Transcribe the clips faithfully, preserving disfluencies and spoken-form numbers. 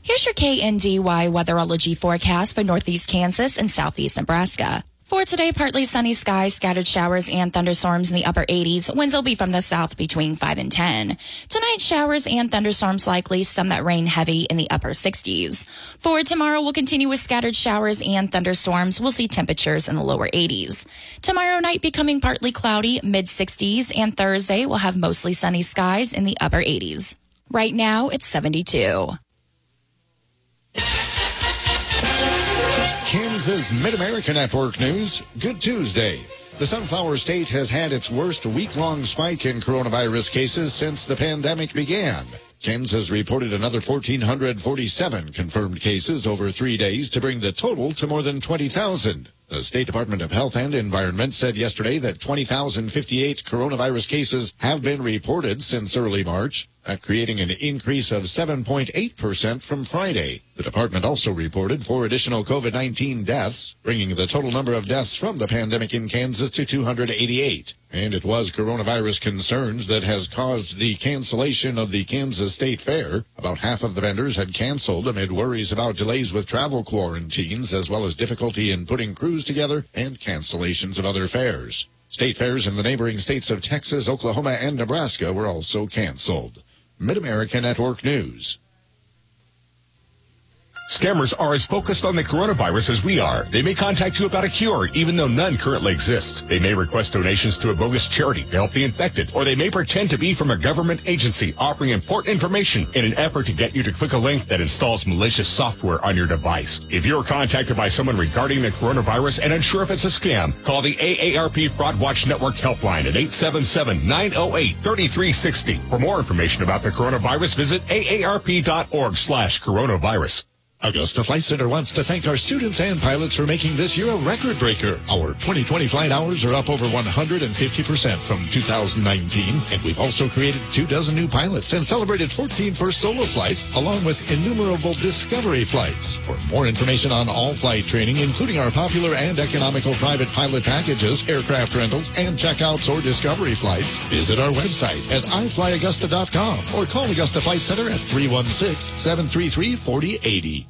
Here's your K N D Y weatherology forecast for northeast Kansas and southeast Nebraska. For today, partly sunny skies, scattered showers and thunderstorms in the upper eighties. Winds will be from the south between five and ten. Tonight, showers and thunderstorms likely, some that rain heavy in the upper sixties. For tomorrow, we'll continue with scattered showers and thunderstorms. We'll see temperatures in the lower eighties. Tomorrow night becoming partly cloudy, mid sixties, and Thursday we'll have mostly sunny skies in the upper eighties. Right now, it's seventy-two. Kansas Mid-America Network News. Good Tuesday. The Sunflower State has had its worst week-long spike in coronavirus cases since the pandemic began. Kansas reported another one thousand four hundred forty-seven confirmed cases over three days to bring the total to more than twenty thousand. The State Department of Health and Environment said yesterday that twenty thousand fifty-eight coronavirus cases have been reported since early March, that creating an increase of seven point eight percent from Friday. The department also reported four additional COVID nineteen deaths, bringing the total number of deaths from the pandemic in Kansas to two hundred eighty-eight. And it was coronavirus concerns that has caused the cancellation of the Kansas State Fair. About half of the vendors had canceled amid worries about delays with travel quarantines, as well as difficulty in putting crews together and cancellations of other fairs. State fairs in the neighboring states of Texas, Oklahoma, and Nebraska were also canceled. Mid-America Network News. Scammers are as focused on the coronavirus as we are. They may contact you about a cure, even though none currently exists. They may request donations to a bogus charity to help the infected, or they may pretend to be from a government agency offering important information in an effort to get you to click a link that installs malicious software on your device. If you're contacted by someone regarding the coronavirus and unsure if it's a scam, call the A A R P Fraud Watch Network helpline at eight seven seven, nine oh eight, three three six oh. For more information about the coronavirus, visit A A R P dot org slash coronavirus. Augusta Flight Center wants to thank our students and pilots for making this year a record breaker. Our twenty twenty flight hours are up over one hundred fifty percent from two thousand nineteen, and we've also created two dozen new pilots and celebrated fourteen first solo flights, along with innumerable discovery flights. For more information on all flight training, including our popular and economical private pilot packages, aircraft rentals, and checkouts or discovery flights, visit our website at i fly augusta dot com or call Augusta Flight Center at three one six, seven three three, four oh eight oh.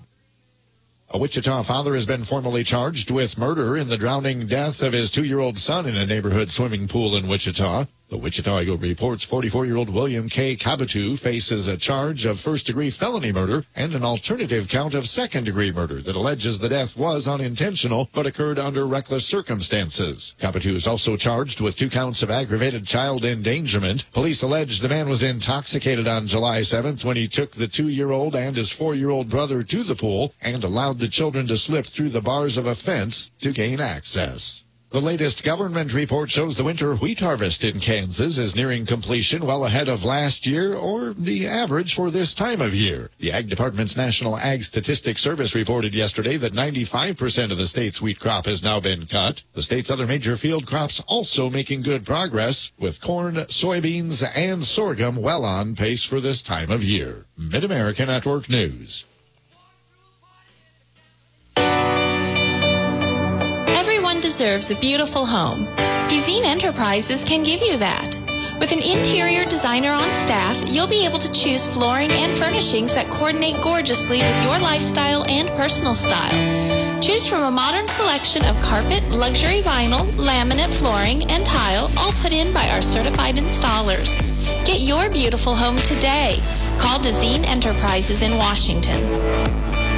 A Wichita father has been formally charged with murder in the drowning death of his two-year-old son in a neighborhood swimming pool in Wichita. The Wichita Eagle reports forty-four-year-old William K. Cabatu faces a charge of first-degree felony murder and an alternative count of second-degree murder that alleges the death was unintentional but occurred under reckless circumstances. Cabatu is also charged with two counts of aggravated child endangerment. Police allege the man was intoxicated on July seventh when he took the two-year-old and his four-year-old brother to the pool and allowed the children to slip through the bars of a fence to gain access. The latest government report shows the winter wheat harvest in Kansas is nearing completion, well ahead of last year or the average for this time of year. The Ag Department's National Ag Statistics Service reported yesterday that ninety-five percent of the state's wheat crop has now been cut. The state's other major field crops also making good progress, with corn, soybeans, and sorghum well on pace for this time of year. Mid-America Network News. Deserves a beautiful home. Duzine Enterprises can give you that. With an interior designer on staff, you'll be able to choose flooring and furnishings that coordinate gorgeously with your lifestyle and personal style. Choose from a modern selection of carpet, luxury vinyl, laminate flooring, and tile, all put in by our certified installers. Get your beautiful home today. Call Duzine Enterprises in Washington.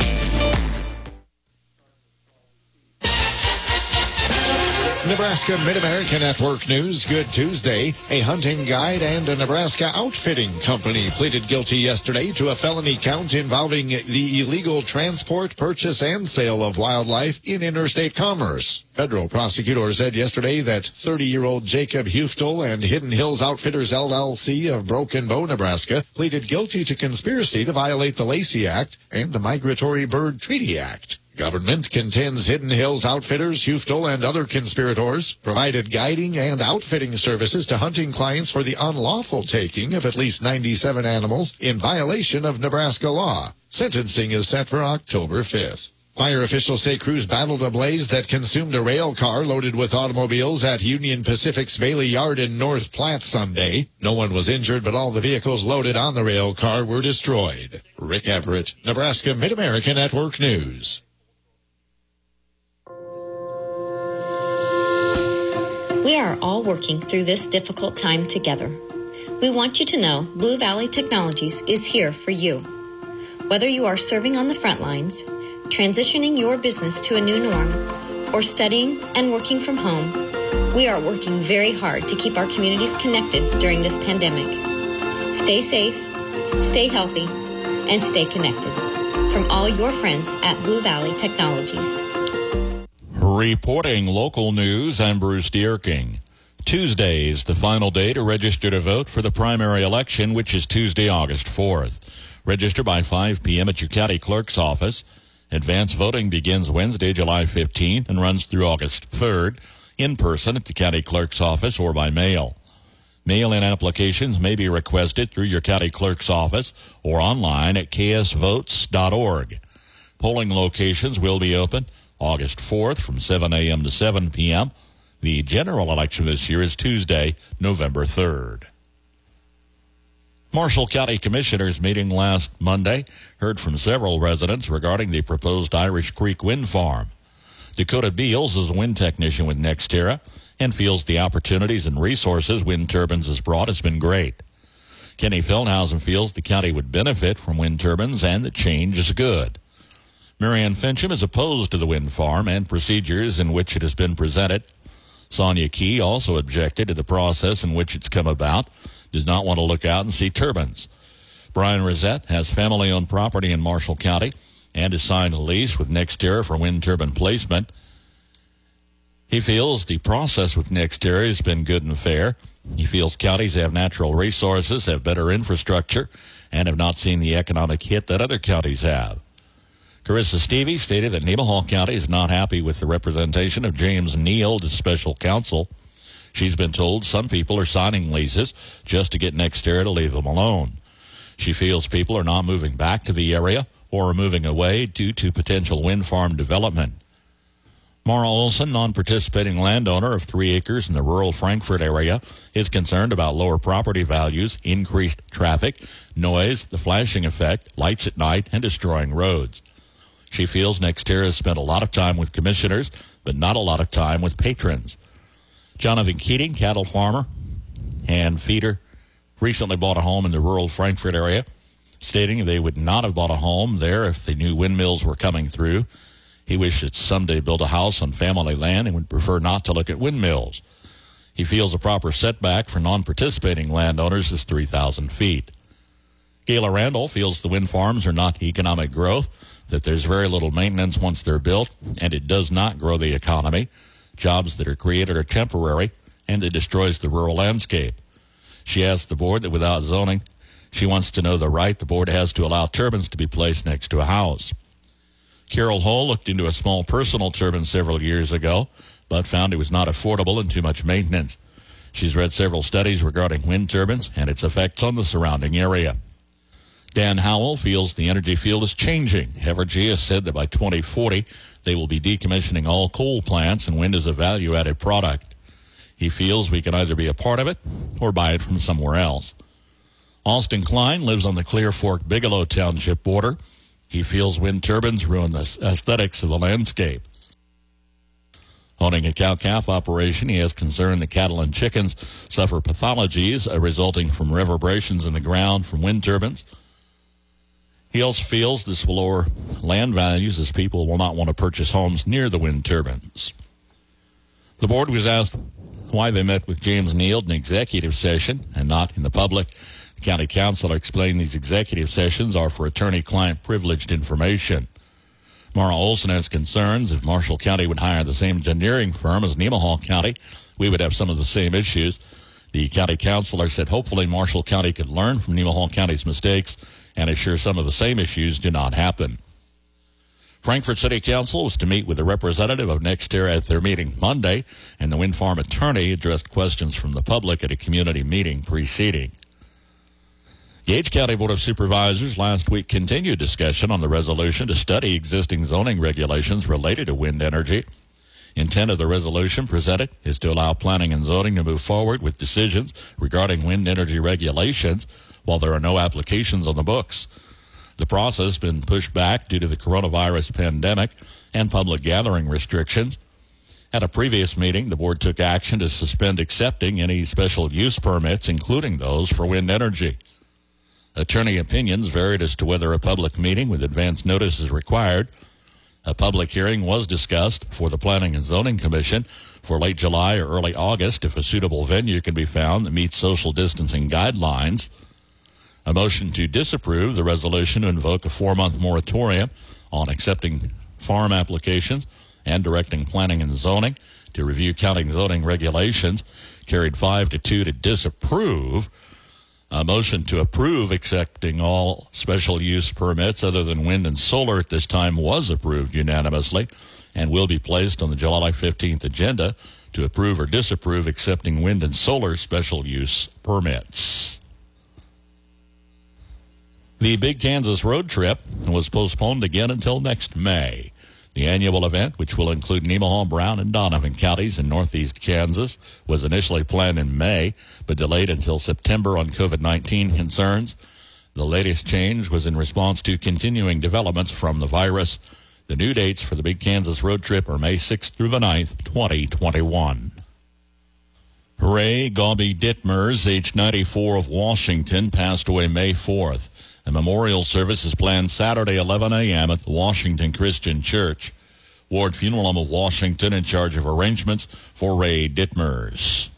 Nebraska Mid-America Network News. Good Tuesday. A hunting guide and a Nebraska outfitting company pleaded guilty yesterday to a felony count involving the illegal transport, purchase, and sale of wildlife in interstate commerce. Federal prosecutors said yesterday that thirty-year-old Jacob Huftel and Hidden Hills Outfitters L L C of Broken Bow, Nebraska, pleaded guilty to conspiracy to violate the Lacey Act and the Migratory Bird Treaty Act. Government contends Hidden Hills Outfitters, Huftel, and other conspirators provided guiding and outfitting services to hunting clients for the unlawful taking of at least ninety-seven animals in violation of Nebraska law. Sentencing is set for October fifth. Fire officials say crews battled a blaze that consumed a rail car loaded with automobiles at Union Pacific's Bailey Yard in North Platte Sunday. No one was injured, but all the vehicles loaded on the rail car were destroyed. Rick Everett, Nebraska Mid-America Network News. We are all working through this difficult time together. We want you to know Blue Valley Technologies is here for you. Whether you are serving on the front lines, transitioning your business to a new norm, or studying and working from home, we are working very hard to keep our communities connected during this pandemic. Stay safe, stay healthy, and stay connected. From all your friends at Blue Valley Technologies. Reporting local news, I'm Bruce Dierking. Tuesday is the final day to register to vote for the primary election, which is Tuesday, August fourth. Register by five p.m. at your county clerk's office. Advance voting begins Wednesday, July fifteenth and runs through August third, in person at the county clerk's office or by mail. Mail-in applications may be requested through your county clerk's office or online at k s votes dot org. Polling locations will be open August fourth from seven a.m. to seven p.m. The general election this year is Tuesday, November third. Marshall County Commissioners meeting last Monday heard from several residents regarding the proposed Irish Creek Wind Farm. Dakota Beals is a wind technician with NextEra and feels the opportunities and resources wind turbines has brought has been great. Kenny Feldhausen feels the county would benefit from wind turbines and the change is good. Marianne Fincham is opposed to the wind farm and procedures in which it has been presented. Sonia Key also objected to the process in which it's come about, does not want to look out and see turbines. Brian Rosette has family-owned property in Marshall County and has signed a lease with NextEra for wind turbine placement. He feels the process with NextEra has been good and fair. He feels counties have natural resources, have better infrastructure, and have not seen the economic hit that other counties have. Carissa Stevie stated that Nemaha County is not happy with the representation of James Neal as special counsel. She's been told some people are signing leases just to get NextEra to leave them alone. She feels people are not moving back to the area or are moving away due to potential wind farm development. Mara Olson, non-participating landowner of three acres in the rural Frankfort area, is concerned about lower property values, increased traffic, noise, the flashing effect, lights at night, and destroying roads. She feels NextEra has spent a lot of time with commissioners, but not a lot of time with patrons. Jonathan Keating, cattle farmer and feeder, recently bought a home in the rural Frankfort area, stating they would not have bought a home there if they knew windmills were coming through. He wished to someday build a house on family land and would prefer not to look at windmills. He feels a proper setback for non-participating landowners is three thousand feet. Gayla Randall feels the wind farms are not economic growth, that there's very little maintenance once they're built, and it does not grow the economy. Jobs that are created are temporary, and it destroys the rural landscape. She asked the board that without zoning, she wants to know the right the board has to allow turbines to be placed next to a house. Carol Hull looked into a small personal turbine several years ago, but found it was not affordable and too much maintenance. She's read several studies regarding wind turbines and its effects on the surrounding area. Dan Howell feels the energy field is changing. Evergy has said that by twenty forty, they will be decommissioning all coal plants and wind is a value-added product. He feels we can either be a part of it or buy it from somewhere else. Austin Klein lives on the Clear Fork Bigelow Township border. He feels wind turbines ruin the aesthetics of the landscape. Owning a cow-calf operation, he has concern that cattle and chickens suffer pathologies resulting from reverberations in the ground from wind turbines. He also feels this will lower land values as people will not want to purchase homes near the wind turbines. The board was asked why they met with James Neal in executive session and not in the public. The county councilor explained these executive sessions are for attorney-client privileged information. Mara Olson has concerns if Marshall County would hire the same engineering firm as Nemaha County, we would have some of the same issues. The county councilor said hopefully Marshall County could learn from Nemaha County's mistakes and assure some of the same issues do not happen. Frankfort City Council was to meet with a representative of NextEra at their meeting Monday, and the wind farm attorney addressed questions from the public at a community meeting preceding. Gage County Board of Supervisors last week continued discussion on the resolution to study existing zoning regulations related to wind energy. Intent of the resolution presented is to allow planning and zoning to move forward with decisions regarding wind energy regulations while there are no applications on the books. The process has been pushed back due to the coronavirus pandemic and public gathering restrictions. At a previous meeting, the board took action to suspend accepting any special use permits, including those for wind energy. Attorney opinions varied as to whether a public meeting with advance notice is required. A public hearing was discussed for the Planning and Zoning Commission for late July or early August if a suitable venue can be found that meets social distancing guidelines. A motion to disapprove the resolution to invoke a four-month moratorium on accepting farm applications and directing planning and zoning to review county zoning regulations carried five to two to disapprove. A motion to approve accepting all special use permits other than wind and solar at this time was approved unanimously and will be placed on the July fifteenth agenda to approve or disapprove accepting wind and solar special use permits. The Big Kansas Road Trip was postponed again until next May. The annual event, which will include Nemaha, Brown, and Donovan counties in northeast Kansas, was initially planned in May, but delayed until September on covid nineteen concerns. The latest change was in response to continuing developments from the virus. The new dates for the Big Kansas Road Trip are May sixth through the ninth, twenty twenty-one. Ray Gaube Dittmers, age ninety-four, of Washington, passed away May fourth. A memorial service is planned Saturday, eleven a.m. at the Washington Christian Church. Ward Funeral Home of Washington in charge of arrangements for Ray Dittmers.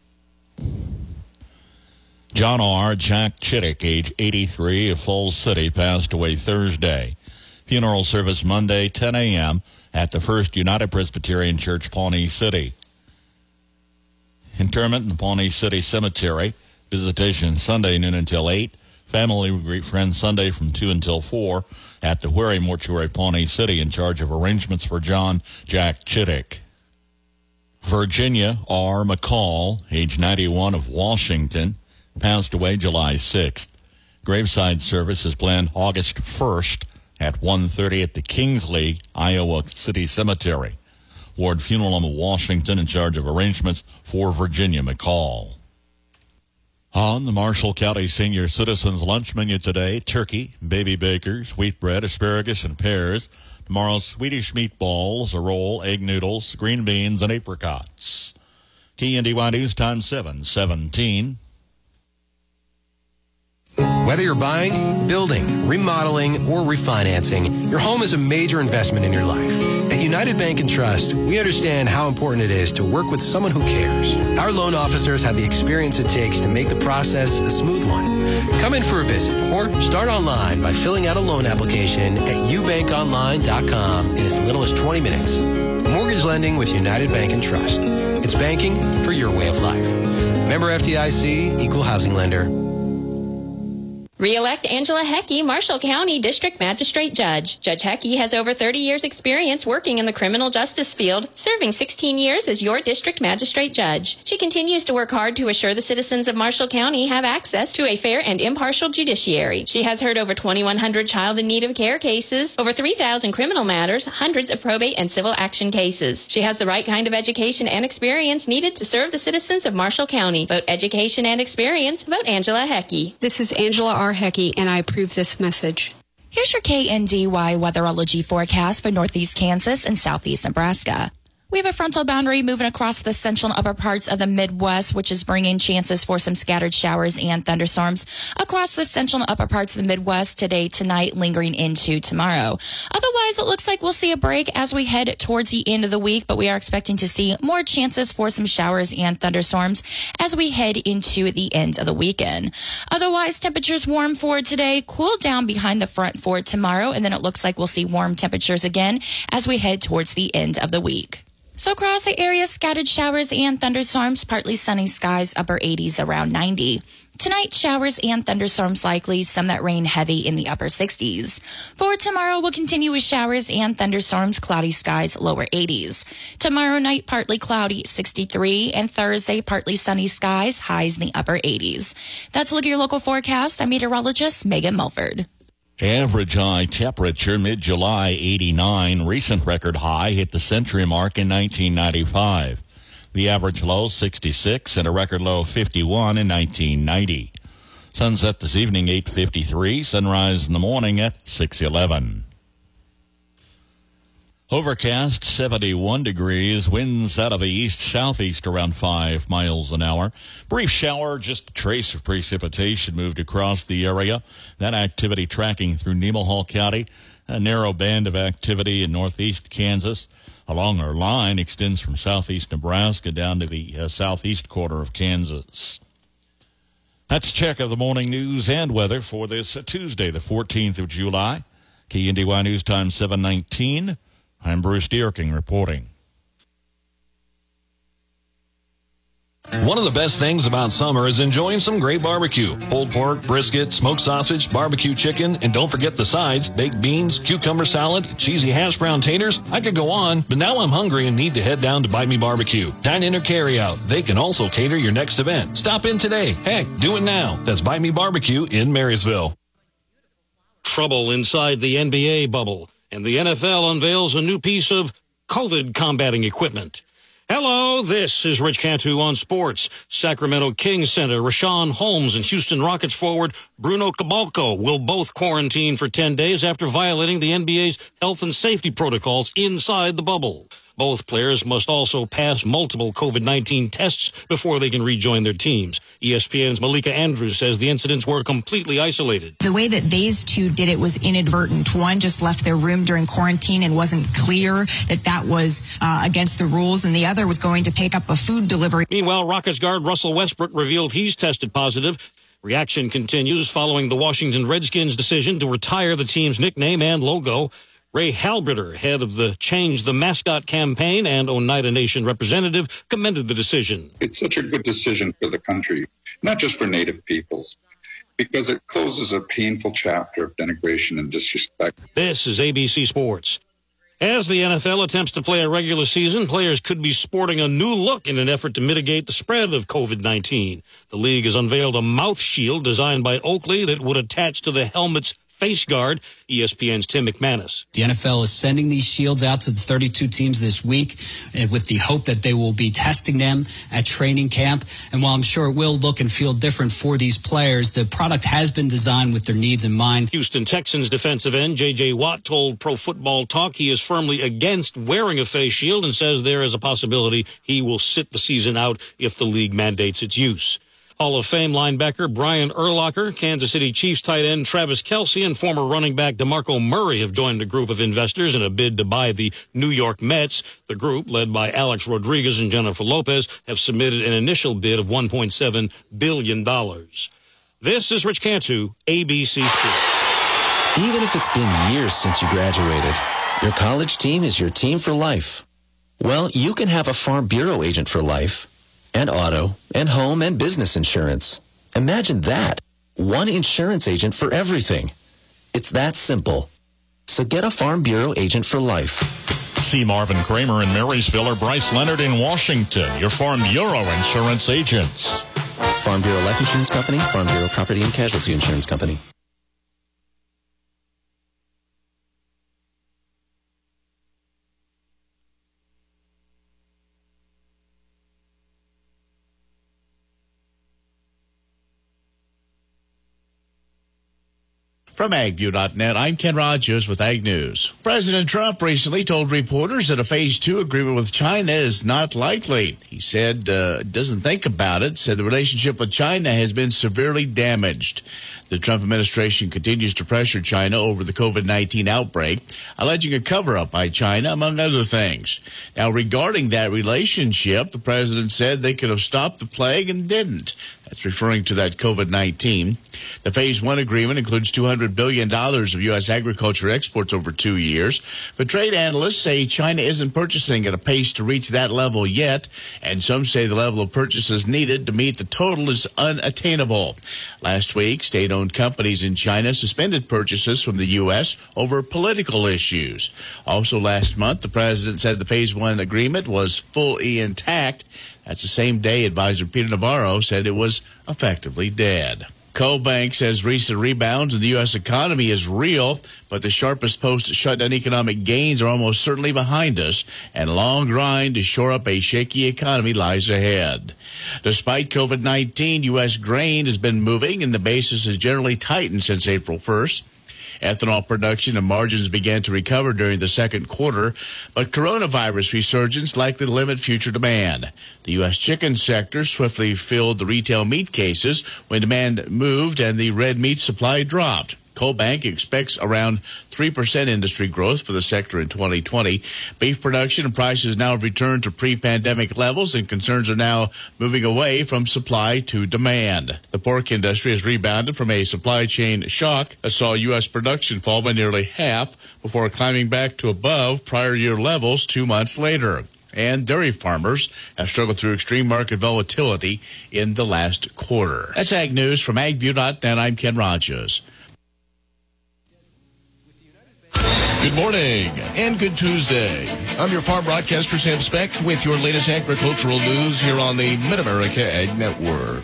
John R. Jack Chittick, age eighty-three, of Falls City, passed away Thursday. Funeral service Monday, ten a.m. at the First United Presbyterian Church, Pawnee City. Interment in the Pawnee City Cemetery. Visitation Sunday, noon until eight. Family will greet friends Sunday from two until four at the Wherry Mortuary, Pawnee City, in charge of arrangements for John Jack Chittick. Virginia R. McCall, age ninety-one, of Washington, passed away July sixth. Graveside service is planned August first at one thirty at the Kingsley, Iowa City Cemetery. Ward Funeral Home of Washington in charge of arrangements for Virginia McCall. On the Marshall County Senior Citizens Lunch menu today, turkey, baby bakers, wheat bread, asparagus, and pears. Tomorrow, Swedish meatballs, a roll, egg noodles, green beans, and apricots. K N D Y News Time seven seventeen. Whether you're buying, building, remodeling, or refinancing, your home is a major investment in your life. At United Bank and Trust, we understand how important it is to work with someone who cares. Our loan officers have the experience it takes to make the process a smooth one. Come in for a visit or start online by filling out a loan application at u bank online dot com in as little as twenty minutes. Mortgage lending with United Bank and Trust. It's banking for your way of life. Member F D I C, Equal Housing Lender. Re-elect Angela Heckey, Marshall County District Magistrate Judge. Judge Heckey has over thirty years experience working in the criminal justice field, serving sixteen years as your district magistrate judge. She continues to work hard to assure the citizens of Marshall County have access to a fair and impartial judiciary. She has heard over twenty-one hundred child in need of care cases, over three thousand criminal matters, hundreds of probate and civil action cases. She has the right kind of education and experience needed to serve the citizens of Marshall County. Vote education and experience. Vote Angela Heckey. This is Angela R. Heckey, and I approve this message. Here's your K N D Y weatherology forecast for northeast Kansas and southeast Nebraska. We have a frontal boundary moving across the central and upper parts of the Midwest, which is bringing chances for some scattered showers and thunderstorms across the central and upper parts of the Midwest today, tonight, lingering into tomorrow. Otherwise, it looks like we'll see a break as we head towards the end of the week, but we are expecting to see more chances for some showers and thunderstorms as we head into the end of the weekend. Otherwise, temperatures warm for today, cool down behind the front for tomorrow, and then it looks like we'll see warm temperatures again as we head towards the end of the week. So across the area, scattered showers and thunderstorms, partly sunny skies, upper eighties, around ninety. Tonight, showers and thunderstorms likely, some that rain heavy in the upper sixties. For tomorrow, we'll continue with showers and thunderstorms, cloudy skies, lower eighties. Tomorrow night, partly cloudy, sixty-three, and Thursday, partly sunny skies, highs in the upper eighties. That's a look at your local forecast. I'm meteorologist Megan Mulford. Average high temperature mid-July eighty-nine. Recent record high hit the century mark in nineteen ninety-five. The average low sixty-six and a record low fifty-one in nineteen ninety. Sunset this evening eight fifty-three. Sunrise in the morning at six eleven. Overcast seventy-one degrees. Winds out of the east-southeast around five miles an hour. Brief shower, just a trace of precipitation moved across the area. That activity tracking through Nemaha County. A narrow band of activity in northeast Kansas. Along our line extends from southeast Nebraska down to the uh, southeast quarter of Kansas. That's a check of the morning news and weather for this uh, Tuesday, the fourteenth of July. K N D Y News Time seven nineteen. I'm Bruce Dierking reporting. One of the best things about summer is enjoying some great barbecue. Pulled pork, brisket, smoked sausage, barbecue chicken, and don't forget the sides, baked beans, cucumber salad, cheesy hash brown taters. I could go on, but now I'm hungry and need to head down to Bite Me Barbecue. Dine in or carry out. They can also cater your next event. Stop in today. Heck, do it now. That's Bite Me Barbecue in Marysville. Trouble inside the N B A bubble, and the N F L unveils a new piece of COVID combating equipment. Hello, this is Rich Cantu on sports. Sacramento Kings center Rashawn Holmes and Houston Rockets forward Bruno Cabalco will both quarantine for ten days after violating the N B A's health and safety protocols inside the bubble. Both players must also pass multiple COVID nineteen tests before they can rejoin their teams. E S P N's Malika Andrews says the incidents were completely isolated. The way that these two did it was inadvertent. One just left their room during quarantine and wasn't clear that that was uh, against the rules, and the other was going to pick up a food delivery. Meanwhile, Rockets guard Russell Westbrook revealed he's tested positive. Reaction continues following the Washington Redskins' decision to retire the team's nickname and logo. Ray Halberter, head of the Change the Mascot campaign and Oneida Nation representative, commended the decision. It's such a good decision for the country, not just for Native peoples, because it closes a painful chapter of denigration and disrespect. This is A B C Sports. As the N F L attempts to play a regular season, players could be sporting a new look in an effort to mitigate the spread of COVID nineteen. The league has unveiled a mouth shield designed by Oakley that would attach to the helmet's face guard. E S P N's Tim McManus. The N F L is sending these shields out to the thirty-two teams this week with the hope that they will be testing them at training camp. And while I'm sure it will look and feel different for these players, the product has been designed with their needs in mind. Houston Texans defensive end J J Watt told Pro Football Talk he is firmly against wearing a face shield and says there is a possibility he will sit the season out if the league mandates its use. Hall of Fame linebacker Brian Urlacher, Kansas City Chiefs tight end Travis Kelce, and former running back DeMarco Murray have joined a group of investors in a bid to buy the New York Mets. The group, led by Alex Rodriguez and Jennifer Lopez, have submitted an initial bid of one point seven billion dollars. This is Rich Cantu, A B C Sports. Even if it's been years since you graduated, your college team is your team for life. Well, you can have a Farm Bureau agent for life. And auto, and home, and business insurance. Imagine that. One insurance agent for everything. It's that simple. So get a Farm Bureau agent for life. See Marvin Kramer in Marysville or Bryce Leonard in Washington, your Farm Bureau insurance agents. Farm Bureau Life Insurance Company, Farm Bureau Property and Casualty Insurance Company. From ag view dot net, I'm Ken Rogers with Ag News. President Trump recently told reporters that a phase two agreement with China is not likely. He said uh, doesn't think about it, said the relationship with China has been severely damaged. The Trump administration continues to pressure China over the COVID nineteen outbreak, alleging a cover-up by China, among other things. Now, regarding that relationship, the president said they could have stopped the plague and didn't. That's referring to that COVID nineteen. The Phase one agreement includes two hundred billion dollars of U S agriculture exports over two years. But trade analysts say China isn't purchasing at a pace to reach that level yet, and some say the level of purchases needed to meet the total is unattainable. Last week, state-owned companies in China suspended purchases from the U S over political issues. Also last month, the president said the Phase one agreement was fully intact. That's the same day advisor Peter Navarro said it was effectively dead. CoBank says recent rebounds in the U S economy is real, but the sharpest post-shutdown economic gains are almost certainly behind us, and a long grind to shore up a shaky economy lies ahead. Despite COVID nineteen, U S grain has been moving, and the basis has generally tightened since April first. Ethanol production and margins began to recover during the second quarter, but coronavirus resurgence likely to limit future demand. The U S chicken sector swiftly filled the retail meat cases when demand moved and the red meat supply dropped. CoBank expects around three percent industry growth for the sector in twenty twenty. Beef production and prices now have returned to pre-pandemic levels, and concerns are now moving away from supply to demand. The pork industry has rebounded from a supply chain shock that saw U S production fall by nearly half before climbing back to above prior year levels two months later. And dairy farmers have struggled through extreme market volatility in the last quarter. That's Ag News from ag view dot net. I'm Ken Rogers. Good morning and good Tuesday. I'm your farm broadcaster, Sam Speck, with your latest agricultural news here on the Mid-America Ag Network.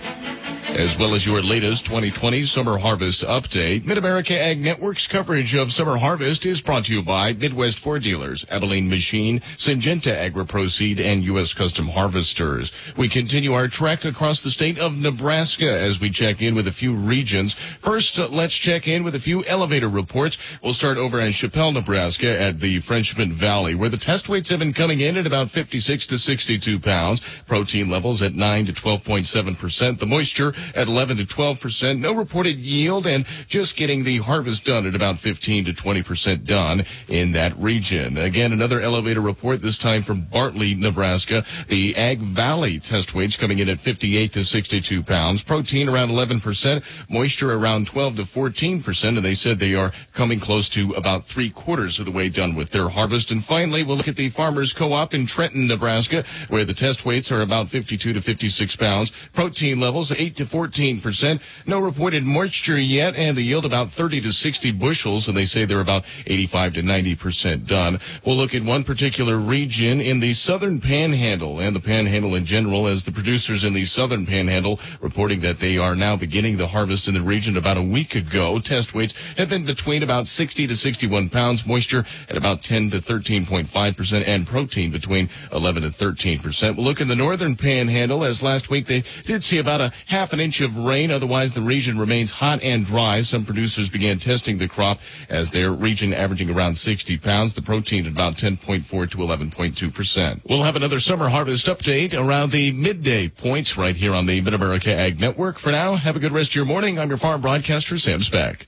As well as your latest twenty twenty Summer Harvest Update, Mid-America Ag Network's coverage of Summer Harvest is brought to you by Midwest Ford Dealers, Abilene Machine, Syngenta AgriProseed, and U S Custom Harvesters. We continue our trek across the state of Nebraska as we check in with a few regions. First, uh, let's check in with a few elevator reports. We'll start over in Chappell, Nebraska at the Frenchman Valley, where the test weights have been coming in at about fifty-six to sixty-two pounds. Protein levels at nine to twelve point seven percent. The moisture at eleven to twelve percent. No reported yield, and just getting the harvest done at about fifteen to twenty percent done in that region. Again, another elevator report, this time from Bartley, Nebraska. The Ag Valley test weights coming in at fifty-eight to sixty-two pounds. Protein around eleven percent. Moisture around twelve to fourteen percent, and they said they are coming close to about three quarters of the way done with their harvest. And finally, we'll look at the Farmers Co-op in Trenton, Nebraska, where the test weights are about fifty-two to fifty-six pounds. Protein levels eight to fourteen percent. No reported moisture yet, and the yield about thirty to sixty bushels, and they say they're about eighty-five to ninety percent done. We'll look at one particular region in the southern panhandle, and the panhandle in general, as the producers in the southern panhandle reporting that they are now beginning the harvest in the region about a week ago. Test weights have been between about sixty to sixty-one pounds, moisture at about ten to thirteen point five percent, and protein between eleven to thirteen percent. We'll look in the northern panhandle, as last week they did see about a half an inch of rain. Otherwise, the region remains hot and dry. Some producers began testing the crop as their region averaging around sixty pounds. The protein at about ten point four to eleven point two percent. We'll have another summer harvest update around the midday point right here on the Mid-America Ag Network. For now, have a good rest of your morning. I'm your farm broadcaster, Sam Speck.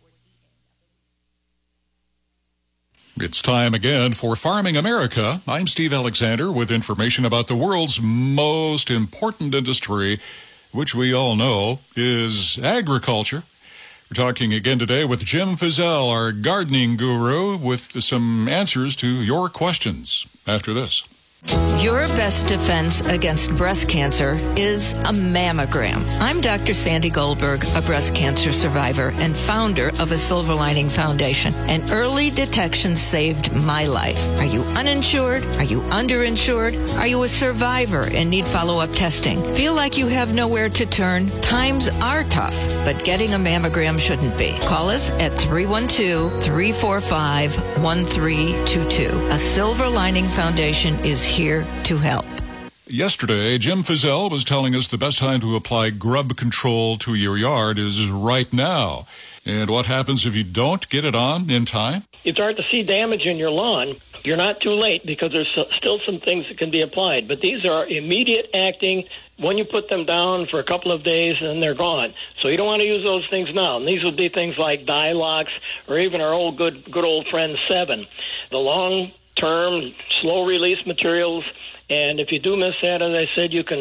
It's time again for Farming America. I'm Steve Alexander with information about the world's most important industry, which we all know is agriculture. We're talking again today with Jim Fizzell, our gardening guru, with some answers to your questions after this. Your best defense against breast cancer is a mammogram. I'm Doctor Sandy Goldberg, a breast cancer survivor and founder of a Silver Lining Foundation. And early detection saved my life. Are you uninsured? Are you underinsured? Are you a survivor and need follow-up testing? Feel like you have nowhere to turn? Times are tough, but getting a mammogram shouldn't be. Call us at three one two, three four five, one three two two. A Silver Lining Foundation is here to help. Yesterday, Jim Fizzell was telling us the best time to apply grub control to your yard is right now. And what happens if you don't get it on in time? You start to see damage in your lawn. You're not too late because there's still some things that can be applied. But these are immediate acting. When you put them down for a couple of days, and they're gone. So you don't want to use those things now. And these would be things like Dilox or even our old good good old friend Sevin. The long-term, slow-release materials. And if you do miss that, as I said, you can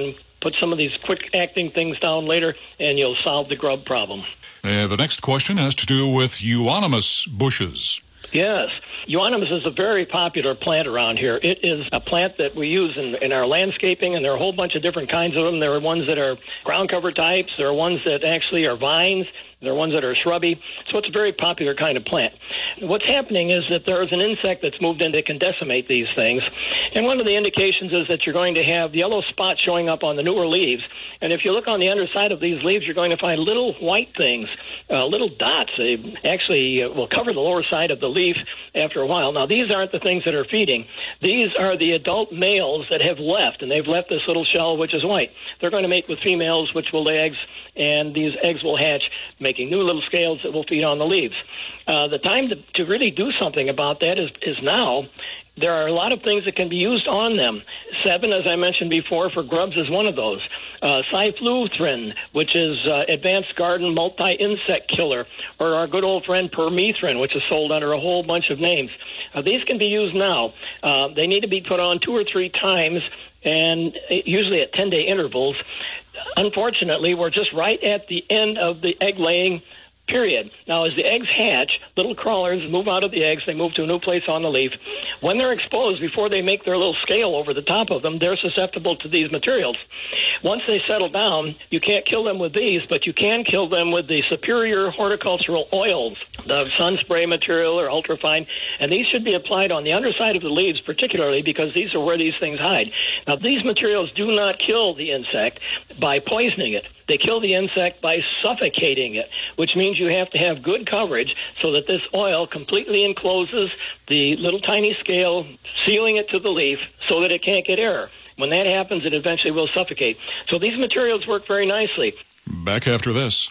Put some of these quick-acting things down later, and you'll solve the grub problem. Uh, the next question has to do with euonymus bushes. Yes. Euonymus is a very popular plant around here. It is a plant that we use in, in our landscaping, and there are a whole bunch of different kinds of them. There are ones that are ground cover types. There are ones that actually are vines. There are ones that are shrubby. So it's a very popular kind of plant. What's happening is that there is an insect that's moved in that can decimate these things. And one of the indications is that you're going to have yellow spots showing up on the newer leaves. And if you look on the underside of these leaves, you're going to find little white things, uh, little dots. They actually uh, will cover the lower side of the leaf after a while. Now, these aren't the things that are feeding. These are the adult males that have left, and they've left this little shell, which is white. They're going to mate with females, which will lay eggs, and these eggs will hatch, making new little scales that will feed on the leaves. Uh, the time to, to really do something about that is, is now. There are a lot of things that can be used on them. Seven, as I mentioned before, for grubs is one of those. Uh, Cyfluthrin, which is uh, Advanced Garden Multi-Insect Killer, or our good old friend Permethrin, which is sold under a whole bunch of names. Uh, these can be used now. Uh, they need to be put on two or three times, and usually at ten-day intervals. Unfortunately, we're just right at the end of the egg-laying period. Now, as the eggs hatch, little crawlers move out of the eggs. They move to a new place on the leaf. When they're exposed, before they make their little scale over the top of them, they're susceptible to these materials. Once they settle down, you can't kill them with these, but you can kill them with the superior horticultural oils, the sun spray material or ultrafine, and these should be applied on the underside of the leaves particularly because these are where these things hide. Now, these materials do not kill the insect by poisoning it. They kill the insect by suffocating it, which means you have to have good coverage so that this oil completely encloses the little tiny scale, sealing it to the leaf so that it can't get air. When that happens, it eventually will suffocate. So these materials work very nicely. Back after this.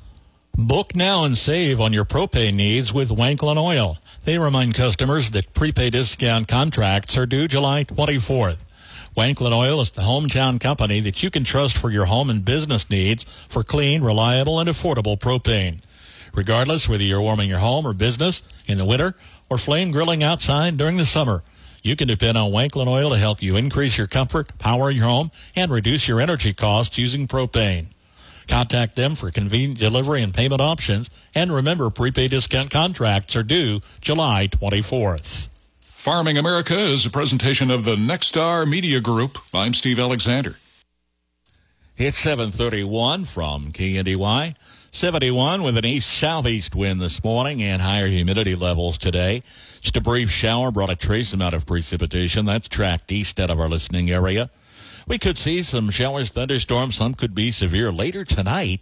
Book now and save on your propane needs with Wanklin Oil. They remind customers that prepaid discount contracts are due July twenty-fourth. Wanklin Oil is the hometown company that you can trust for your home and business needs for clean, reliable, and affordable propane. Regardless whether you're warming your home or business in the winter or flame grilling outside during the summer, you can depend on Wanklin Oil to help you increase your comfort, power your home, and reduce your energy costs using propane. Contact them for convenient delivery and payment options, and remember, prepaid discount contracts are due July twenty-fourth. Farming America is a presentation of the Nexstar Media Group. I'm Steve Alexander. It's seven thirty-one from K N D Y. seventy-one with an east-southeast wind this morning and higher humidity levels today. Just a brief shower brought a trace amount of precipitation. That's tracked east out of our listening area. We could see some showers, thunderstorms. Some could be severe later tonight.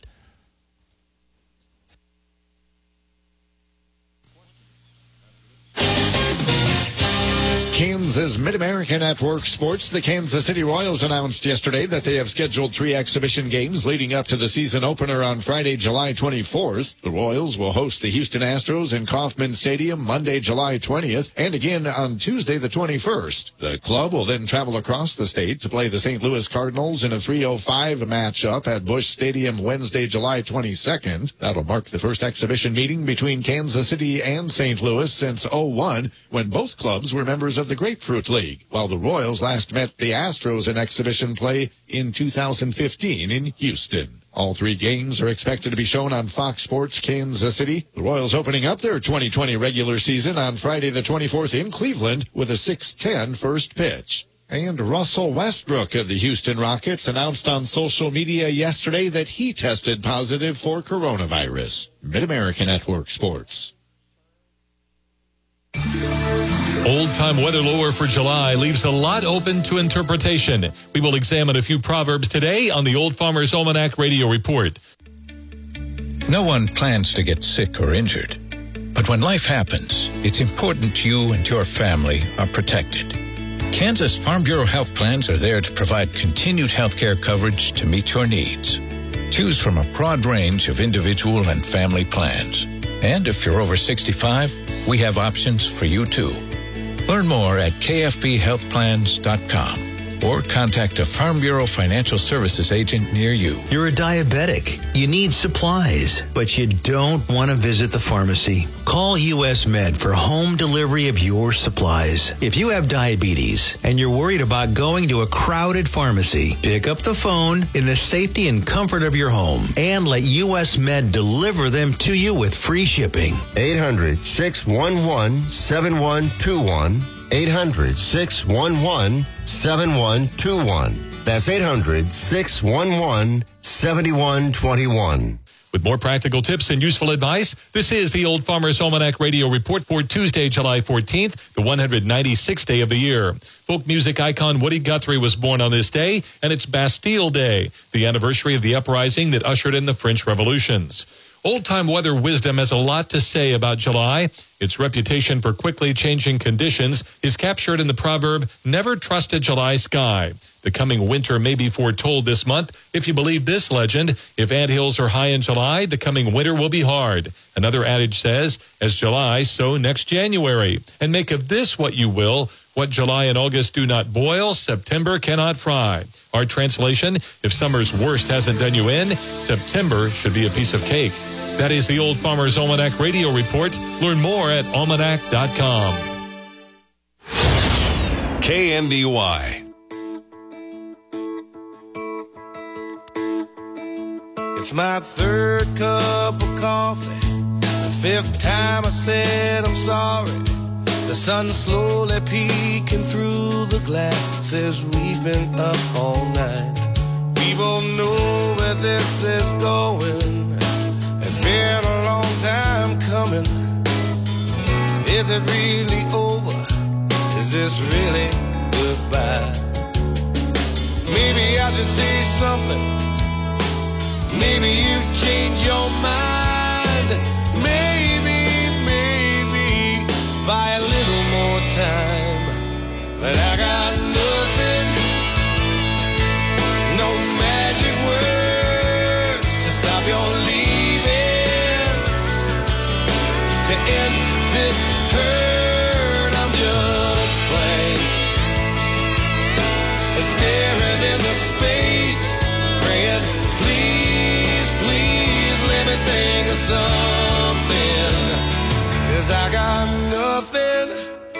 Kansas Mid-America Network Sports. The Kansas City Royals announced yesterday that they have scheduled three exhibition games leading up to the season opener on Friday, July twenty-fourth. The Royals will host the Houston Astros in Kauffman Stadium Monday, July twentieth, and again on Tuesday, the twenty-first. The club will then travel across the state to play the Saint Louis Cardinals in a three oh five matchup at Busch Stadium Wednesday, July twenty-second. That'll mark the first exhibition meeting between Kansas City and Saint Louis since oh one, when both clubs were members of the Grapefruit League, while the Royals last met the Astros in exhibition play in two thousand fifteen in Houston. All three games are expected to be shown on Fox Sports Kansas City. The Royals opening up their twenty twenty regular season on Friday the twenty-fourth in Cleveland with a six ten first pitch. And Russell Westbrook of the Houston Rockets announced on social media yesterday that he tested positive for coronavirus. Mid-America Network Sports. Old-time weather lore for July leaves a lot open to interpretation. We will examine a few proverbs today on the Old Farmer's Almanac Radio Report. No one plans to get sick or injured. But when life happens, it's important you and your family are protected. Kansas Farm Bureau health plans are there to provide continued health care coverage to meet your needs. Choose from a broad range of individual and family plans. And if you're over sixty-five, we have options for you too. Learn more at k f b health plans dot com. or contact a Farm Bureau Financial Services agent near you. You're a diabetic. You need supplies, but you don't want to visit the pharmacy. Call U S Med for home delivery of your supplies. If you have diabetes and you're worried about going to a crowded pharmacy, pick up the phone in the safety and comfort of your home and let U S Med deliver them to you with free shipping. eight hundred, six one one, seven one two one. eight hundred, six one one, seven one two one. That's eight hundred, six one one, seven one two one. With more practical tips and useful advice, this is the Old Farmer's Almanac Radio Report for Tuesday, July fourteenth, the one hundred ninety-sixth day of the year. Folk music icon Woody Guthrie was born on this day, and it's Bastille Day, the anniversary of the uprising that ushered in the French revolutions. Old-time weather wisdom has a lot to say about July. Its reputation for quickly changing conditions is captured in the proverb, never trust a July sky. The coming winter may be foretold this month. If you believe this legend, if anthills are high in July, the coming winter will be hard. Another adage says, as July, so next January. And make of this what you will. What July and August do not boil, September cannot fry. Our translation, if summer's worst hasn't done you in, September should be a piece of cake. That is the Old Farmer's Almanac Radio Report. Learn more at almanac dot com. K N D Y. It's my third cup of coffee, the fifth time I said I'm sorry. The sun slowly peeking through the glass says we've been up all night. We both know where this is going. It's been a long time coming. Is it really over? Is this really goodbye? Maybe I should say something. Maybe you change your mind. Maybe, maybe buy a little more time. But I got nothing, no magic words to stop your leaving, to end this hurt. I'm just plain staring into space, praying, please, please let me think of something, 'cause I got nothing.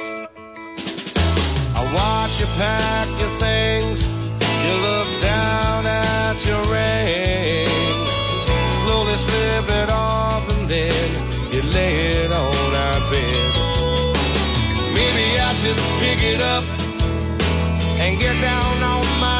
I watch you pack your things, you look down at your ring, slowly slip it off and then you lay it on our bed. Maybe I should pick it up and get down on my